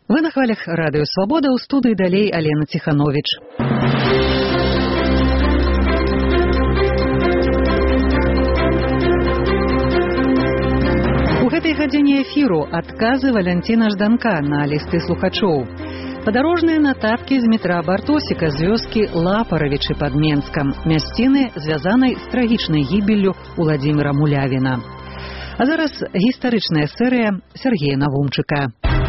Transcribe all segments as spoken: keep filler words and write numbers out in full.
Вы на хвалях радыё «Свабода», ў студыі далей Алена Ціхановіч. У гэтай гадзіне эфіру адказы Валянціна Жданка на лісты слухачоў. Падарожныя нататкі з метра Бартосіка з вёскі Лапаравічы пад Менскам, мясціны, звязанай з трагічнай гібеллю Уладзіміра Мулявіна. А зараз гістарычная серыя Сергея Навумчыка.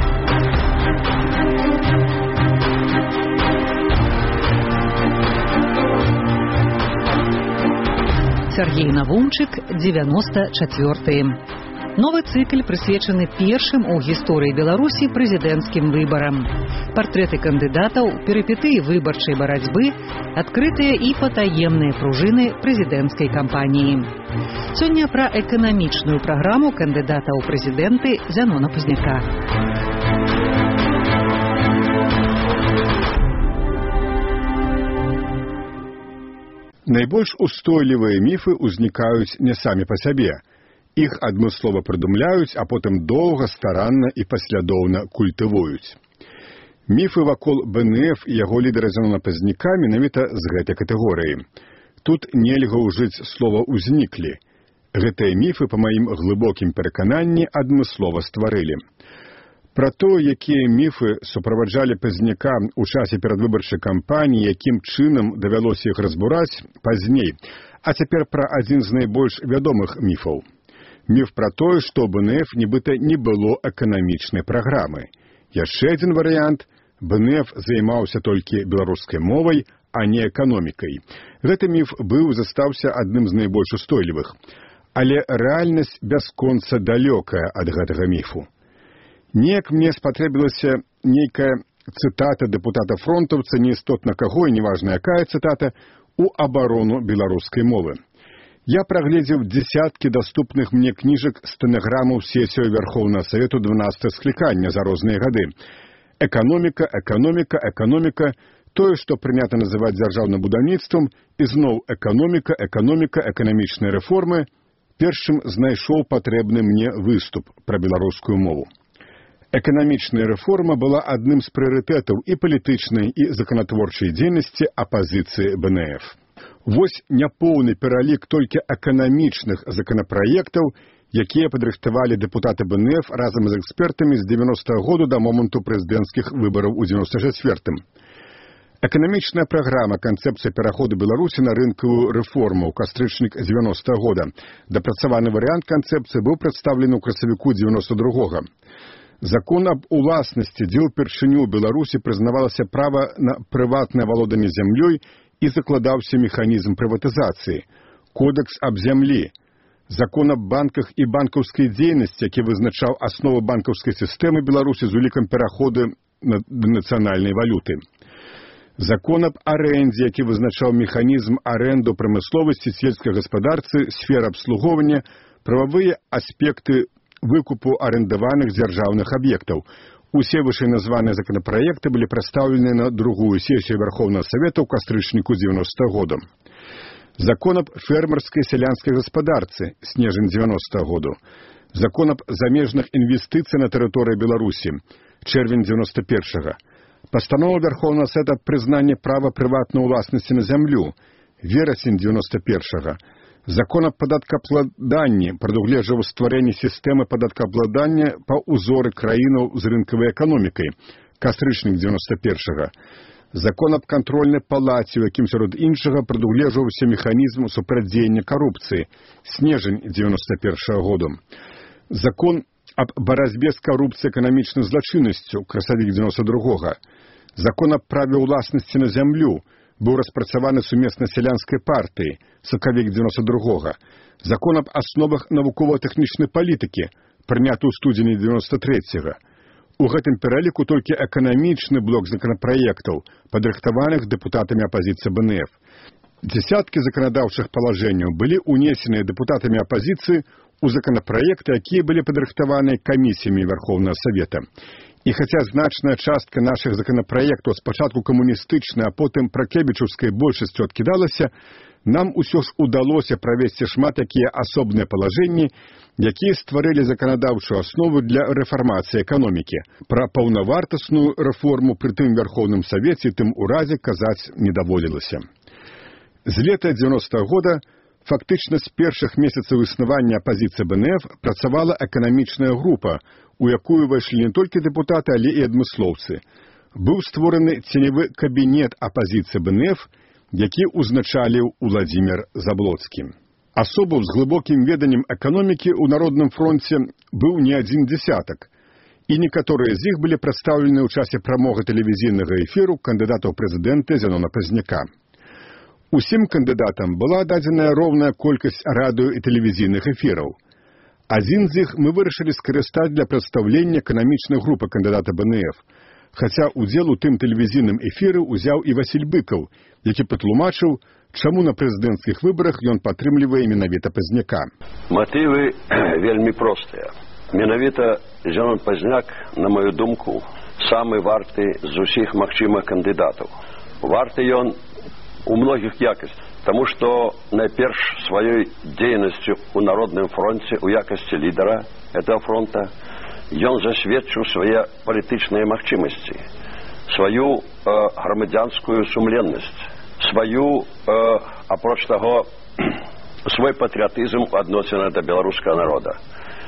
Сергей Навумчык, девяносто четвёрты. Новы цыкль прысвечаны першым у гісторыі Беларусі прэзідэнцкім выбарам. Партрэты кандыдатаў, перыпетыі выбарчай барацьбы, адкрытыя і патаемныя пружыны прэзідэнцкай кампаніі. Сёння пра эканамічную праграму кандыдата ў прэзідэнты Зянона Пазняка. Найбольш устойлівыя міфы ўзнікаюць не самі па сябе. Іх адмыслова прыдумляюць, а потым доўга, старанна і паслядоўна культывуюць. Міфы вакол бэ эн эф і яго лідара Зянона Пазняка менавіта з гэтай катэгорыі. Тут нельга ўжыць слова «узніклі». Гэтыя міфы, па маім глыбокім перакананні, адмыслова стварылі. Пра то, якія міфы суправаджалі Пазняка ў часе перадвыбарчай кампаніі, якім чынам давялося іх разбураць, пазней. А цяпер пра адзін з найбольш вядомых міфаў. Міф пра тое, што бэ эн эф нібыта не было эканамічнай праграмы. Яшчэ адзін варыянт – бэ эн эф займаўся толькі беларускай мовай, а не эканомікай. Гэты міф быў і застаўся адным з найбольш устойлівых. Але рэальнасць бясконца далёкая ад гэтага міфу. Неяк мне спатрэбілася нейкая цытата дэпутата-фронтаўца, неістотна каго, і неважна якая цытата, у абарону беларускай мовы. Я прагледзеў дзесяткі даступных мне кніжак стэнаграмаў сесію Верхоўнага Савету дванадцатага склікання за розныя гады. Эканоміка, эканоміка, эканоміка, тое, што прынята называць дзяржаўным будаўніцтвам, і зноў эканоміка, эканоміка, эканамічныя рэформы, першым знайшоў патрэбны мне выступ пра беларускую мову. Эканамічная рэформа была адным з прыярытэтаў і палітычнай, і законатворчай дзейнасці апазіцыі бэ эн эф. Вось няпоўны пералік толькі эканамічных законапраектаў, якія падрыхтавалі дэпутаты бэ эн эф разам з экспертамі з дзевяностага году да моманту прэзідэнцкіх выбараў у дзевяноста чацвёртым. Эканамічная праграма канцэпцыя пераходу Беларусі на рынкавую рэформу, кастрычнік дзевяностага года. Дапрацаваны варыянт канцэпцыі быў прадстаўлены ў красавіку дзевяноста другога. Закон аб уласнасці, дзе ўпершыню ў Беларусі прызнавалася права на прыватнае валоданне зямлёй і закладаўся механізм прыватызацыі. Кодэкс аб зямлі. Закон аб банках і банкаўскай дзейнасці, які вызначаў аснову банкаўскай сістэмы Беларусі з улікам пераходу на нацыянальнай валюты. Закон аб арэндзе, які вызначаў механізм арэнду прамысловасці, сельскай гаспадарцы, сфер абслугоўвання, прававыя аспекты выкупу арендаваных дзяржаўных аб'ектаў. Усе вышэйназваныя законапраекты былі прадстаўлены на другую сесію Верхоўнага Савета ў кастрычніку дзевяностага года. Закон аб фермерскай сялянскай гаспадарцы, снежань дзевяностага году. Закон аб замежных інвестыцый на тэрыторыі Беларусі, чэрвень дзевяноста першага. Пастанова Верхоўнага Савета аб прызнанні права прыватнай уласнасці на зямлю, верасень дзевяноста першага. Закон аб падаткаабкладанні прадугледжваў стварэнне сістэмы падаткаабкладання па ўзоры краінаў з рынкавай эканомікай, кастрычнік дзевяноста першага. Закон аб кантрольнай палаце, у якім сярод іншага прадугледжваўся механізм супрацьдзеяння карупцыі, снежань дзевяноста першага году. Закон аб барацьбе з карупцыяй эканамічнай злачыннасцю, красавік дзевяноста другога. Закон аб праве ўласнасці на зямлю быў распрацаваны сумесна сялянскай партыі, сакавік дзевяноста другога. Закон аб асновах навукова-тэхнічнай палітыкі, прыняты ў студзені дзевяноста трэцяга. У гэтым пераліку толькі эканамічны блок законапраектаў, падрыхтаваных дэпутатамі апазіцыі бэ эн эф. Дзесяткі заканадаўчых палажэнняў былі ўнесеныя дэпутатамі апазіцыі ў законапраекты, якія былі падрыхтаваны камісіямі Верхоўнага Савета. І хаця значная частка нашых законапраектаў спачатку камуністычнай, а потым пракебічаўскай большасцю адкідалася, нам усё ж удалося правесці шмат такія асобныя палажэнні, якія стварылі заканадаўчую аснову для рэфармацыі эканомікі. Пра паўнавартасную рэформу пры тым Верховным Савеце тым уразе казаць не даволілася. З лета дзевяностага года фактычна з першых месяцаў існавання апазіцыі БНФ працавала эканамічная група, у якую ўвайшлі не толькі дэпутаты, але і адмыслоўцы. Быў створаны ценевы кабінет апазіцыі БНФ, які ўзначаліў Уладзімір Заблоцкі. Асобаў з глыбокім веданнем эканомікі ў Народным фронце быў не адзін дзясятак, і некаторыя з іх былі прадстаўлены ў часе прамога тэлевізійнага эфіру кандыдата ў прэзідэнты Зянона Пазняка. Усім кандыдатам была дадзеная роўная колькасць радыё і тэлевізійных эфіраў. Адзін з іх мы вырашылі скарыстаць для прадстаўлення эканамічнай групы кандыдата БНФ, хаця удзел у тым тэлевізійным эфіры ўзяў і Васіль Быкаў, які патлумачыў, чаму на прэзідэнцкіх выбарах ён падтрымлівае менавіта Пазняка. Матывы вельмі простыя. Менавіта Зянон Пазняк, на маю думку, самы варты з усіх магчымых кандыдатаў. Варты ён у многіх якасцях, таму што найперш сваёй дзейнасцю ў Народным фронце у якасці лідара этого фронта ён засведчыў свае палітычныя магчымасці, сваю э, грамадзянскую сумленнасць, сваю, э, апроч таго, свой патрыятызм у адносінах да беларускага народа.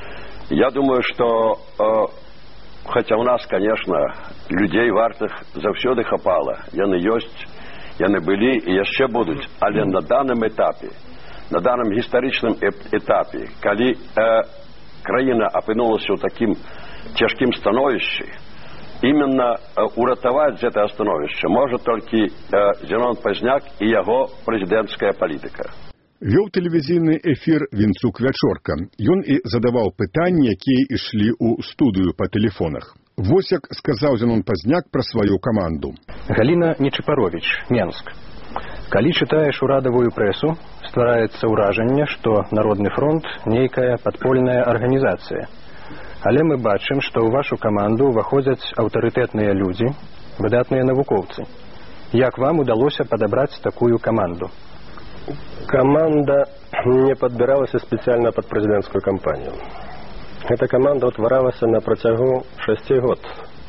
Я думаю, што э, хаця ў нас, конечно, людзей вартых заўсёды хапала, яны ёсць, яны былі і яшчэ будуць, але на данным этапе, на данным гістарычным этапе, калі э, краіна апынулася ў такім цяжкім становішчы, именно э, уратаваць гэтае становішча можа толькі э, Зянон Пазняк і яго прэзідэнцкая палітыка. Вёў тэлевізійны эфір Вінцук Вячорка. Ён і задаваў пытанні, якія ішлі ў студыю па тэлефонах. Вось як сказаў Зянон Пазняк пра сваю каманду. Галіна Нечапарович, Менск. Калі чытаеш урадавую прэсу, ствараецца ўражанне, што Народны фронт нейкая падпольная арганізацыя. Але мы бачым, што ў вашу каманду ўваходзяць аўтарытэтныя людзі, выдатныя навукоўцы. Як вам удалося падабраць такую каманду? Команда не подбиралася специально под президентскую кампанию. Эта команда утваралася на протягу шести год.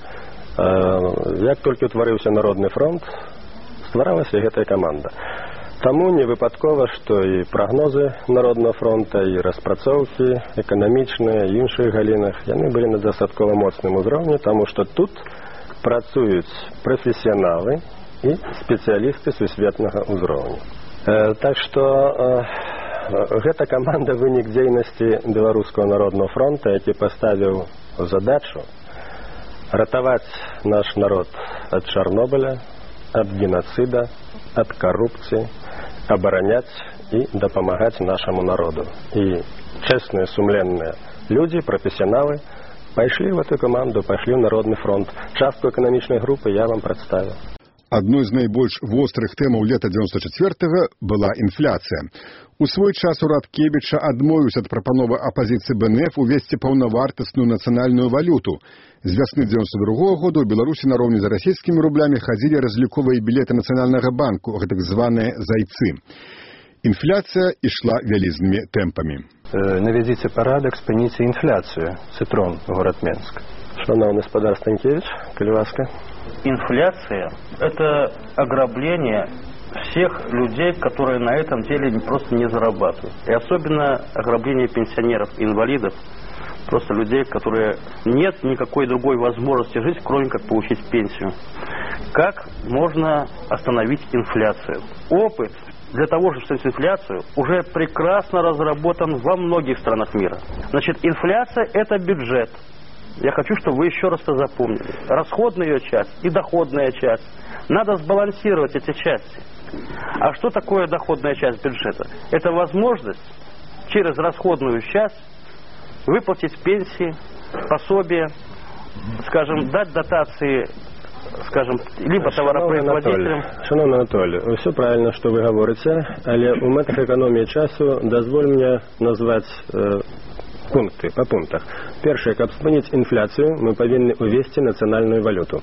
Як только утворился Народный фронт, стваралася эта команда. Тому не выпадково, что и прогнозы Народного фронта, и распрацоўки экономичные, и іншых галинах, яны были на достатково моцным узроўні, потому что тут працуюць профессионалы и специалисты сусветнага узроўня. Так што гэта каманда вынік дзейнасці Беларускага народнага фронта, які паставіў задачу ратаваць наш народ ад Чарнобыля, ад геноцида, ад коррупцыі, абараняць і дапамагаць нашаму народу. І честные, сумленные люди, профессионалы пайшлі в эту каманду, пайшлі ў Народны фронт. Частку эканамічнай групы я вам прадставіў. Адной з найбольш вострых тэмаў лета дзевяносто чацвёртага была інфляцыя. У свой час урад Кебіча адмовіўся ад прапановы апазіцыі БНФ увесці паўнавартасную нацыянальную валюту. З вясны дзевяносто другога года ў Беларусі нароўні з расійскімі рублямі хадзілі разліковыя білеты Нацыянальнага банку, гэтак званыя зайцы. Інфляцыя ішла вялізнымі тэмпамі. Э, наведзіце парадак, спыніце інфляцыю. Цытрон, горад Менск. Шановний господар Станкевич, коли ласка. Инфляция – это ограбление всех людей, которые на этом деле просто не зарабатывают. И особенно ограбление пенсионеров, инвалидов, просто людей, которые нет никакой другой возможности жить, кроме как получить пенсию. Как можно остановить инфляцию? Опыт для того, чтобы остановить инфляцию, уже прекрасно разработан во многих странах мира. Значит, инфляция – это бюджет. Я хочу, чтобы вы еще раз это запомнили. Расходная ее часть и доходная часть. Надо сбалансировать эти части. А что такое доходная часть бюджета? Это возможность через расходную часть выплатить пенсии, пособия, скажем, дать дотации, скажем, либо товаропроизводителям. Шановний Анатолій, все правильно, що ви говорите, але у метах економії часу дозволь мені назвати э, пункты, по пунктах. Першее, каб спыніць інфляцыю, мы павінны увесці нацыянальную валюту.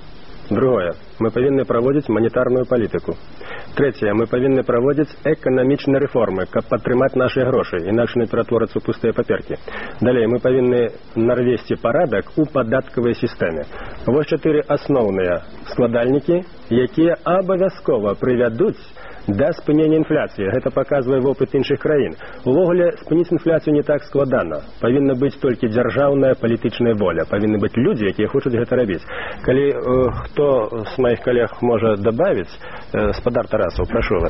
Другое. Мы повинны проводить монетарную политику. Третье. Мы повинны проводить экономичные реформы, каб падтрымаць наши гроши, иначе не ператворяцца ў пустыя паперкі. Далее, мы повинны навесці парадак у падаткавай сістэме. Вось чатыры асноўныя складальнікі, якія абавязкова прывядуць да спынення інфляцыі. Гэта паказвае вопыт іншых краін. Увогуле, спыніць інфляцыю не так складана. Павінна быць толькі дзяржаўная палітычная воля. Павінны быць людзі, якія хочуць гэта рабіць. Калі э, хто з моих коллег может добавить, э, Спадар Тарасов, прошу вас.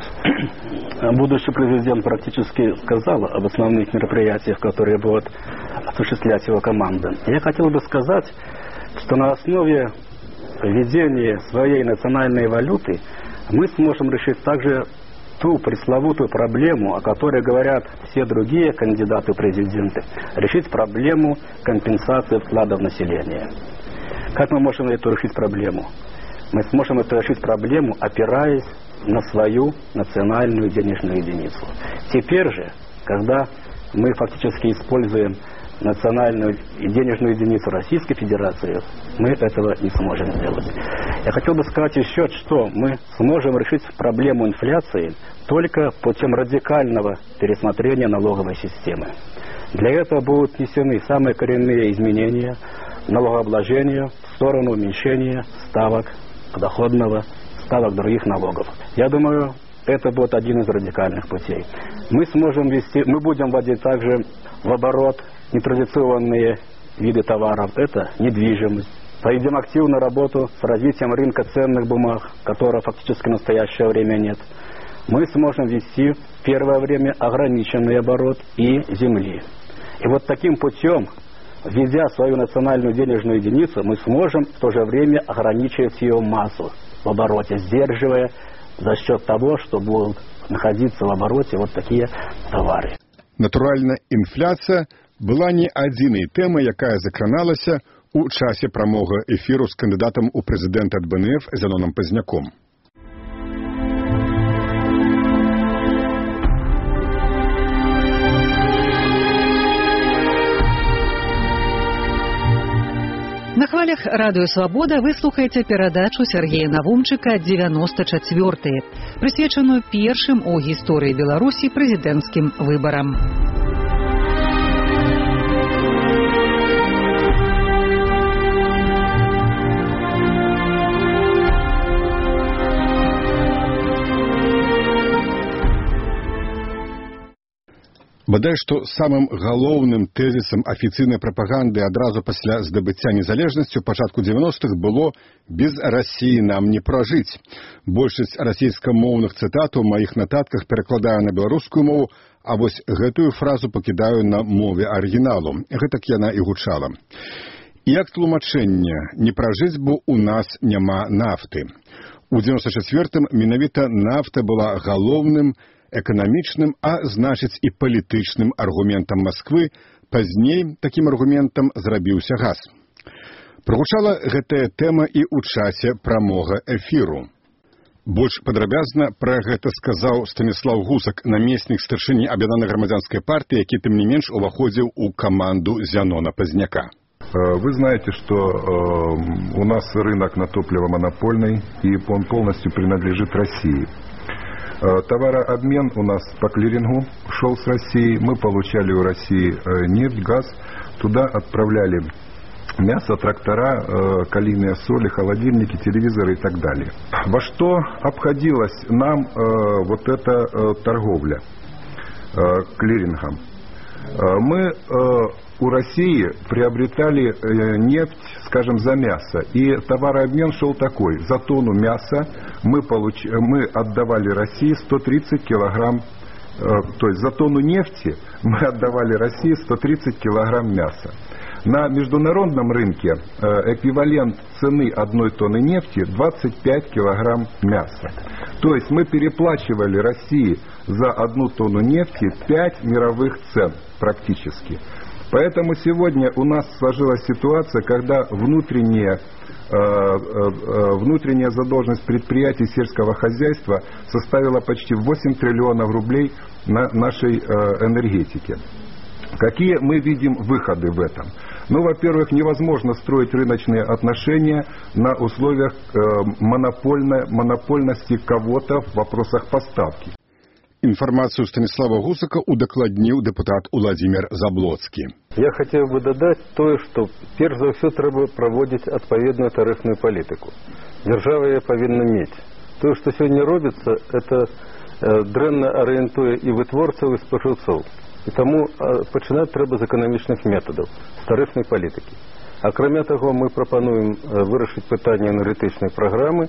Будущий президент практически сказал об основных мероприятиях, которые будут осуществлять его команда. Я хотел бы сказать, что на основе введения своей национальной валюты мы сможем решить также ту пресловутую проблему, о которой говорят все другие кандидаты в президенты, решить проблему компенсации вкладов населения. Как мы можем эту решить проблему? Мы сможем эту решить проблему, опираясь на свою национальную денежную единицу. Теперь же, когда мы фактически используем национальную и денежную единицу Российской Федерации, мы этого не сможем сделать. Я хотел бы сказать еще, что мы сможем решить проблему инфляции только путем радикального пересмотрения налоговой системы. Для этого будут внесены самые коренные изменения налогообложения в сторону уменьшения ставок подоходного, ставок других налогов. Я думаю, это будет один из радикальных путей. Мы сможем ввести, мы будем вводить также в оборот нетрадиционные виды товаров. Это недвижимость. Проведем активную работу с развитием рынка ценных бумаг, которого фактически в настоящее время нет. Мы сможем ввести в первое время ограниченный оборот и земли. И вот таким путем, введя свою национальную денежную единицу, мы сможем в то же время ограничивать ее массу в обороте, сдерживая за счет того, что будут находиться в обороте вот такие товары. Натуральна, інфляцыя была не адзінай тэмай, якая закраналася у часе прамога эфіру з кандыдатам у прэзідэнты ад БНФ Зяноном Пазняком. На хвалях радыё «Свабода» вы слухаеце перадачу Сергея Навумчыка «девяносто четвёртые», прысвечаную першым у гісторыі Беларусі прэзідэнцкім выбарам. Бадай што самым галоўным тэзісам афіцыйнай прапаганды адразу пасля здабыцця незалежнасці ў пачатку дзевяностых было «без Расіі нам не пражыць». Большасць расійскамоўных цытат у маіх нататках перакладаю на беларускую мову, а вось гэтую фразу пакідаю на мове арыгіналу. Гэтак яна і гучала. Як тлумачэнне, не пражыць, бо у нас няма нафты. У дзевяносто чацвёртым менавіта нафта была галоўным эканамічным, а значыць і палітычным аргументам Масквы. Пазней такім аргументам зрабіўся газ. Прагучала гэтая тэма і ў часе прамога эфіру. Больш падрабязна пра гэта сказаў Станіслаў Гусак, намеснік старшыні аб'яднанай грамадзянскай партыі, які тым не менш уваходзіў у каманду Зянона Пазняка. Вы знаете, что э, у нас рынок на топливо монопольный, и он полностью принадлежит России. Товарообмен у нас по клирингу шел с Россией. Мы получали у России нефть, газ. Туда отправляли мясо, трактора, калийные соли, холодильники, телевизоры и так далее. Во что обходилась нам вот эта торговля клирингом? Мы у России приобретали нефть, скажем, за мясо. И товарообмен шел такой. За тонну мяса мы, получ... мы отдавали России сто тридцать килограмм, э, то есть за тонну нефти мы отдавали России сто тридцать килограмм мяса. На международном рынке э, эквивалент цены одной тонны нефти двадцать пять килограмм мяса. То есть мы переплачивали России за одну тонну нефти пять мировых цен практически. Поэтому сегодня у нас сложилась ситуация, когда внутренняя, э, э, внутренняя задолженность предприятий сельского хозяйства составила почти восемь триллионов рублей на нашей э, энергетике. Какие мы видим выходы в этом? Ну, во-первых, невозможно строить рыночные отношения на условиях э, монопольной, монопольности кого-то в вопросах поставки. Інфармацыю Станіслава Гусака удакладніў дэпутат Уладзімір Заблоцкі. Я хотел бы додать то, что перш за все треба проводить отповедную тарифную политику. Держава ее повинна иметь. То, что сегодня робится, это э, дрэнна ориентуя и вытворцев, и споживцов. И тому э, починать треба з экономичных методов, з тарифной политики. А кроме того, мы пропонуем э, вырашить питание энергетичной программы,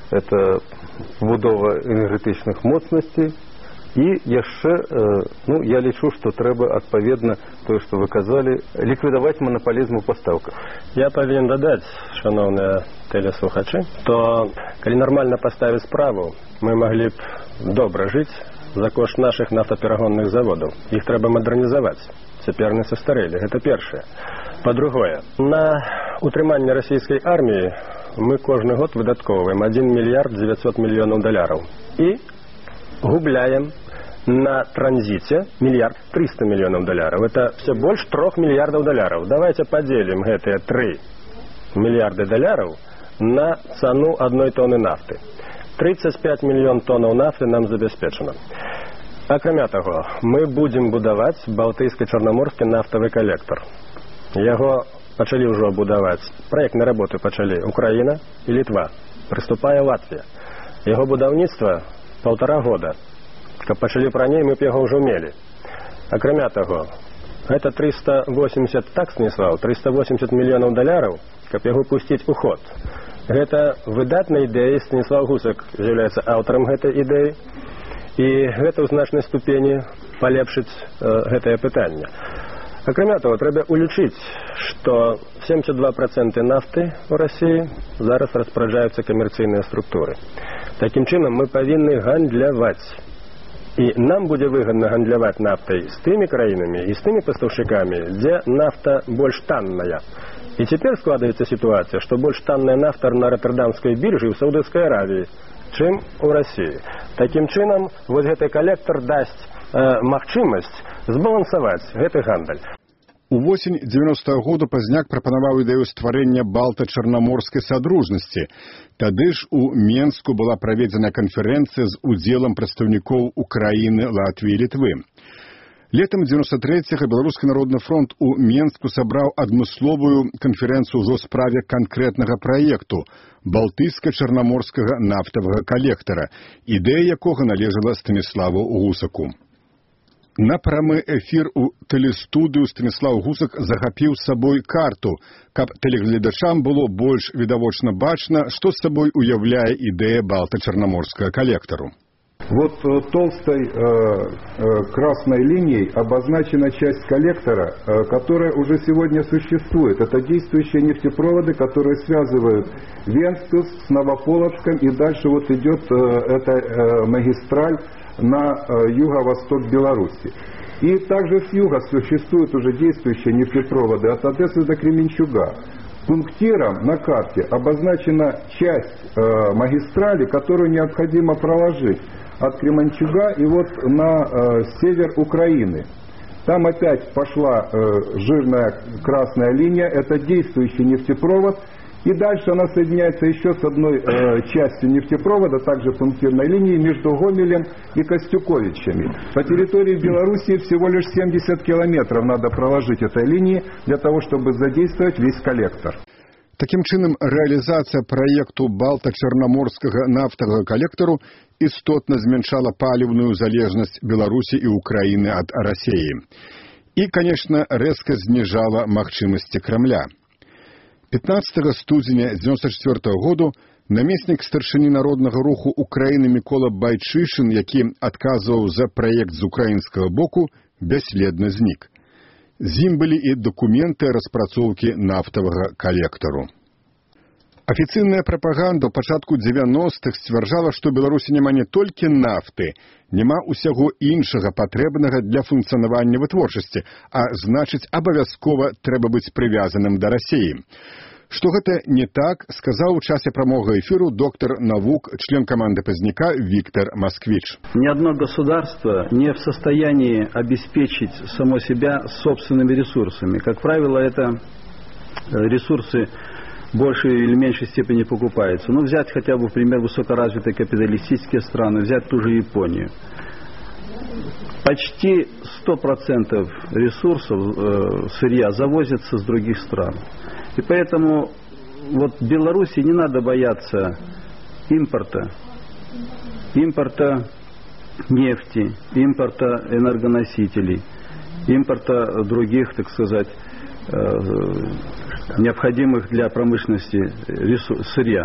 это будова энергетичных мощностей. І яшчэ, ну, я лічу, што трэба адпаведна тое, што вы казалі, ліквідаваць манаполізм у пастаўках. Я павінен дадаць, шановныя тэлеслухачы, то калі нармальна паставіць справу, мы маглі б добра жыць за кошт нашых нафтаперагонных заводаў. Іх трэба мадэрнізаваць. Цяпер не састарэлі, гэта першае. Па-другое, на утрыманне расійскай арміі мы кожны год выдаткоўваем адзін мільярд дзевяцьсот мільёнаў даляраў. І губляем на транзите миллиард триста миллионов долларов. Это все больше трех миллиардов долларов. Давайте поделим эти три миллиарда долларов на цену одной тонны нафты. тридцать пять миллионов тонн нафты нам забеспечено. А кроме того, мы будем будовать Балтийско-Чорноморский нафтовый коллектор. Его начали уже будовать. Проектные работы начали Украина и Литва, приступая Латвия. Его будовництво полтора года. Как пошли про ней, мы бы его уже умели. А кроме того, это триста восемьдесят, так, Станислав, триста восемьдесят миллионов долларов, как его пустить в уход. Это выдатная идея, Станислав Гусак является автором этой идеи, и это в значной ступени полепшить э, это питание. А кроме того, треба улічить, что семьдесят два процента нафты в России зараз распоряджаются коммерційные структуры. Таким чином, мы повинны гандляваць. И нам будет выгодно гандляваць нафтой с теми краинами и с теми поставщиками, где нафта больше танная. И теперь складывается ситуация, что больше танная нафта на Роттердамской бирже и в Саудовской Аравии, чем у России. Таким чином, вот этот коллектор даст э, магчимость збалансаваць гэты гандаль. Увосень дзевяностага года Пазняк прапанаваў ідэю стварэння балта-чарнаморскай садружнасці. Тады ж у Менску была праведзена канферэнцыя з удзелам прадстаўнікоў Украіны, Латвіі і Літвы. Летам дзевяносто трэцяга Беларускі народны фронт у Менску сабраў адмысловую канферэнцыю ўжо ў справе канкрэтнага праекту балтыйска-чарнаморскага нафтавага калектара, ідэя якога належала Станіславу Гусаку. На прамы эфір у тэлестудыю Станіслав Гусак захапіў з сабой карту, каб тэлегледачам было больш відавочна бачна, што з сабой уяўляе ідэя балта-чарнаморскага калектару. Вот э, толстой э, э, красной линией обозначена часть коллектора, э, которая уже сегодня существует. Это действующие нефтепроводы, которые связывают Венспилс с Новополоцком, и дальше вот идет э, эта э, магистраль на э, юго-восток Беларуси. И также с юга существуют уже действующие нефтепроводы от Одессы до Кременчуга. Пунктиром на карте обозначена часть э, магистрали, которую необходимо проложить от Кременчуга и вот на э, север Украины. Там опять пошла э, жирная красная линия, это действующий нефтепровод. И дальше она соединяется еще с одной э, частью нефтепровода, также пунктирной линии, между Гомелем и Костюковичами. По территории Белоруссии всего лишь семьдесят километров надо проложить этой линии для того, чтобы задействовать весь коллектор. Таким чынам, рэалізацыя праекту балта-чарнаморскага нафтавага калектару істотна змяншала паліўную залежнасць Беларусі і Украіны ад Расіі. І, канешне, рэзка зніжала магчымасці Крамля. пятнадцатага студзеня дзевяносто четвёртага году намеснік старшыні народнага руху Украіны Мікола Байчышын, які адказваў за праект з украінскага боку, бясследна знік. З ім былі і дакументы распрацоўкі нафтавага калектару. Афіцыйная прапаганда ў пачатку дзевяностых сцвярджала, што ў Беларусі няма не толькі нафты, няма ўсяго іншага патрэбнага для функцыянавання вытворчасці, а значыць, абавязкова трэба быць прывязаным да Расіі. Што гэта не так, сказаў у часе прамога эфіру доктор навук, член команды Пазняка Виктор Москвич. Ни одно государство не в состоянии обеспечить само себя собственными ресурсами. Как правило, это ресурсы в большей или меньшей степени покупаются. Ну, взять хотя бы, например, высокоразвитые капиталистические страны, взять ту же Японию. Почти сто процентов ресурсов э, сырья завозятся с других стран. И поэтому вот Беларуси не надо бояться импорта, импорта нефти, импорта энергоносителей, импорта других, так сказать, э, необходимых для промышленности ресурс, сырья.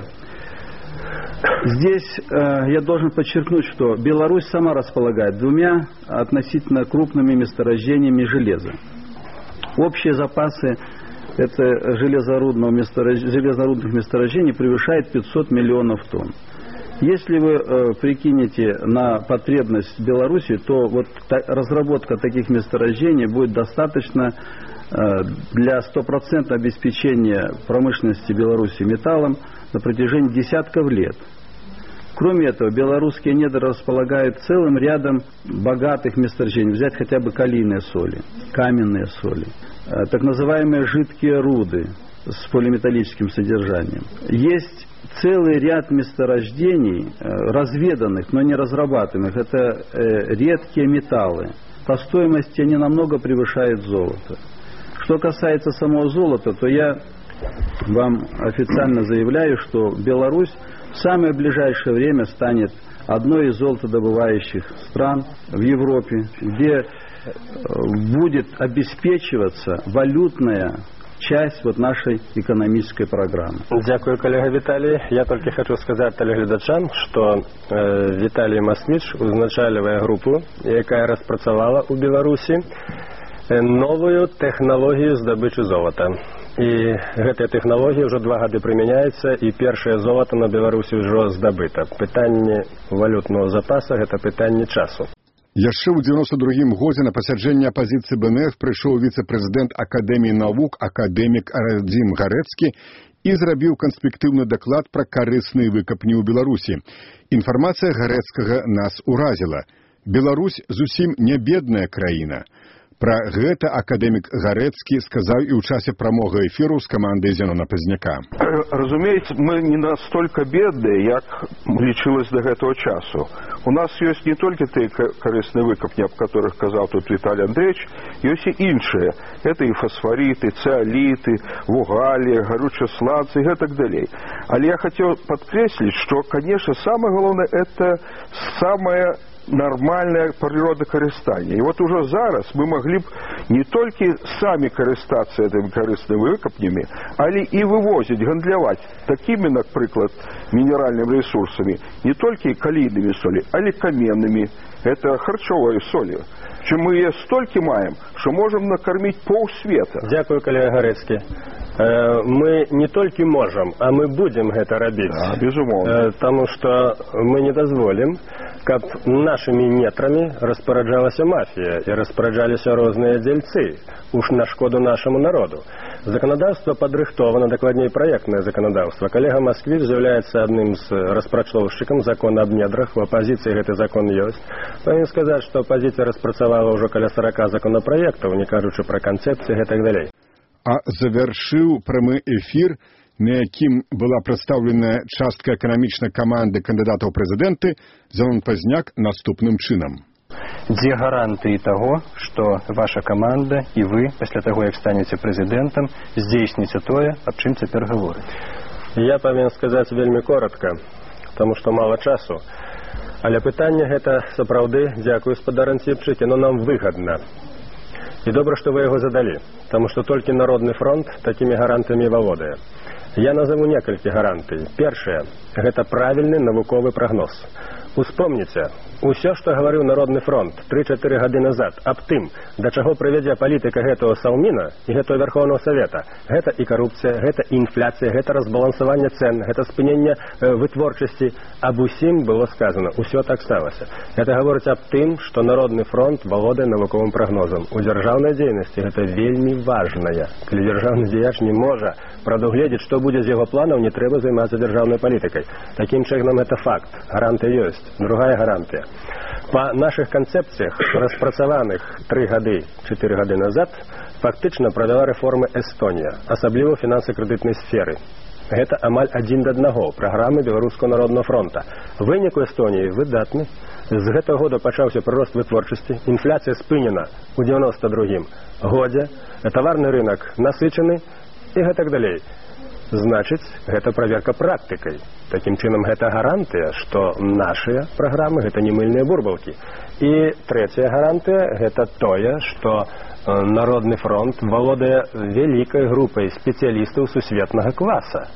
Здесь э, я должен подчеркнуть, что Беларусь сама располагает двумя относительно крупными месторождениями железа. Общие запасы это железорудного месторож... железорудных месторождений превышает пятьсот миллионов тонн. Если вы э, прикинете на потребность Беларуси, то вот та, разработка таких месторождений будет достаточно э, для стопроцентного обеспечения промышленности Беларуси металлом на протяжении десятков лет. Кроме этого, белорусские недра располагают целым рядом богатых месторождений. Взять хотя бы калийные соли, каменные соли, э, так называемые жидкие руды с полиметаллическим содержанием. Есть целый ряд месторождений, э, разведанных, но не разрабатываемых. Это э, редкие металлы. По стоимости они намного превышают золото. Что касается самого золота, то я вам официально заявляю, что Беларусь в самое ближайшее время станет одной из золотодобывающих стран в Европе, где будет обеспечиваться валютная часть вот нашей экономической программы. Дякую, коллега Виталий. Я только хочу сказать телеглядачам, что э, Виталий Москвич узначальвае группу, якая распрацавала у Беларуси новую технологию здабычы золота. І гэтая тэхналогія ўжо два гады прымяняецца, і першае золата на Беларусі ўжо здабыта. Пытанне валютного запаса – гэта пытанне часу. Яшчэ ў дзевяносто другім годзе на пасяджэнне апазіцыі БНФ прыйшоў віцэ-прэзідэнт Акадэміі навук акадэмік Радзім Гарэцкі і зрабіў канспектыўны даклад пра карысныя выкапні ў Беларусі. Інфармацыя Гарэцкага нас уразіла. Беларусь зусім не бедная краіна. Пра гэта акадэмік Гарэцкі сказаў і ў часе прамога эфіру з камандай Зенона Пазняка. Разумеется, мы не настолько бедные, як лічылось до гэтага часу. У нас ёсць не толькі тыя карысныя выкапні, аб которых казаў тут Виталий Андреевич, ёсць і іншыя. Это і фосфоріты, цеоліты, вугалі, гаручыя сланцы і гэтак далей. Але я хотел подкреслить, что, конечно, самое главное, это самое нормальное природокарыстание. И вот уже зараз мы могли бы не только сами карыстаться этими корыстными выкопнями, але и вывозить, гандлявать такими, например, минеральными ресурсами, не только калийными соли, але каменными, это харчовые соли. Чем мы ее столько маем, что можем накормить полсвета. Дякую, коллега Гарэцкі. Мы не только можем, а мы будем это робить. Да, безумовно. Потому что мы не дозволим, каб нашими нетрами распараджалася мафия и распараджаліся розныя дзельцы, уж на шкоду нашему народу. Законодавство подрыхтовано, докладнее проектное законодавство. Коллега Москвич является одним из распрацоўшчыкам закона об недрах. В оппозиции этот закон есть. Повинен сказать, что оппозиция распрацавала уже каля сорока законопроектов, не кажучы про концепции и так далее. А завяршыў прамы эфір, на якім была прадстаўлена частка эканамічнай каманды кандыдатаў прэзідэнты, Зенон Пазняк наступным чынам. Дзе гарантыі таго, што ваша каманда і вы, пасля таго, як станеце прэзідэнтам, здзейсніце тое, аб чым цяпер гаворыць? Я павінен сказаць вельмі коротка, таму што мала часу. Але пытанне гэта сапраўды, дзякую, спадар Антипчык, но нам выгадна. И добро, что вы его задали, потому что только Народный фронт такими гарантами валодае. Я назову некалькі гарантый. Першае – гэта правільны навуковы прагноз. Успомніце, усё, што гаварыў Народны фронт тры-чатыры гады назад аб тым, да чаго прывядзе палітыка гэтага Саўміна і гэтага Верховного Совета. Гэта і карупцыя, гэта і інфляцыя, гэта разбалансаванне цен, гэта спыненне э, вытворчасці. Аб усім было сказано, усё так сталася. Гэта гаворыць аб тым, што Народны фронт валодае навуковым прагнозам. У дзяржаўнай дзейнасці гэта вельмі важная. Калі дзяржаўны дзеяч не можа прадугледзець, што будзе з яго планаў, не трэба займацца дзяржаўнай палітыкай. Такім чынам, гэта факт. Гаранты ёсць. другая гарантыя. Па нашых канцэпцыях, распрацаваных тры гады, чатыры гады назад, фактычна правяла рэформы Эстонія, асабліва ў фінанса-крэдытнай сферы. Гэта амаль адзін да аднаго праграмы Беларускага народнага фронта. Вынік у Эстоніі выдатны. З гэтага года пачаўся прырост вытворчасці, інфляцыя спынена ў дзевяноста другім годзе, таварны рынок насычаны і гэтак далей. Значыць, гэта праверка практыкай. Такім чынам, гэта гарантыя, што нашыя праграмы гэта не мыльныя бурбалкі. І трэцяя гарантыя гэта тое, што Народны фронт валодае вялікай групай спецыялістаў сусветнага класа.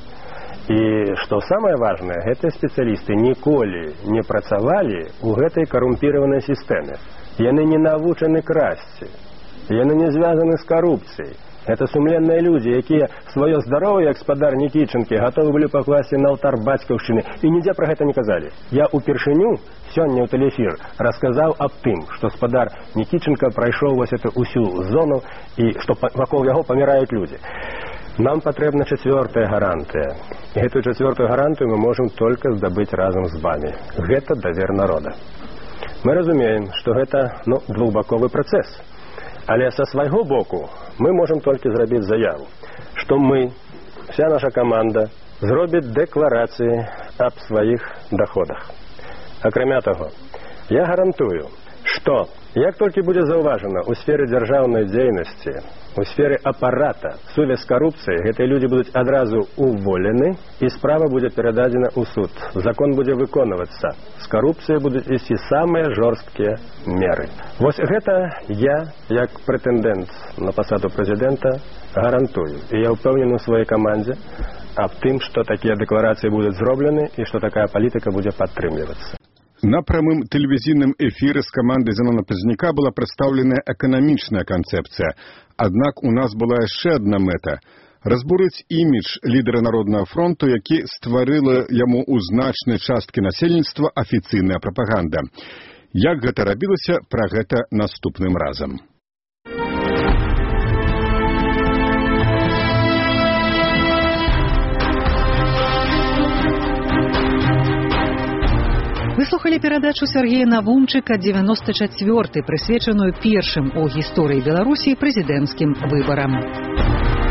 І што самае важнае, гэтыя спецыялісты ніколі не працавалі ў гэтай карумпіраванай сістэме. Яны не навучаны красці, яны не звязаны з карупцыяй. Гэта сумленныя людзі, якія сваё здароўе, як спадар Нікічынкі, гатовы былі пакласці на алтар бацькаўшчыны, і нідзе пра гэта не казалі. Я ўпершыню сёння ў тэлеэфір расказаў аб тым, што спадар Нікічынка прайшоў вось эту ўсю зону і што вакол яго паміраюць людзі. Нам патрэбна чацвёртая гарантыя. І гэтую чацвёртую гарантыю мы можам толькі здабыць разам з вамі. Гэта давер народа. Мы разумеем, што гэта, ну, двухбаковы працэс. Але са свайго боку мы можам толькі зрабіць заяву, што мы, вся наша каманда, зробіць дэкларацыі аб сваіх даходах. Акрамя таго, я гарантую, што як толькі будзе заўважана ў сферы дзяржаўнай дзейнасці, у сферы апарата сувязь з карупцыяй, гэтыя людзі будуць адразу уволены і справа будзе перададзена ў суд. Закон будзе выконвацца. З карупцыяй будуць ісці самыя жорсткія меры. Вось гэта я, як прэтэндэнт на пасаду прэзідэнта, гарантую. І я ўпэўнены ў сваёй камандзе аб тым, што такія дэкларацыі будуць зроблены і што такая палітыка будзе падтрымлівацца. На прамым тэлевізійным эфіры з камандай Зянона Пазняка была прадстаўленая эканамічная канцэпцыя. Аднак у нас была яшчэ адна мэта – разбурыць імідж лідара Народнага фронту, які стварыла яму ў значнай часткі насельніцтва афіцыйная прапаганда. Як гэта рабілася, пра гэта наступным разам. Вы слухали перадачу Сергея Навумчыка девяносто четвёртый, прысвечаную першым у гісторыі Беларусі прэзідэнцкім выбарам.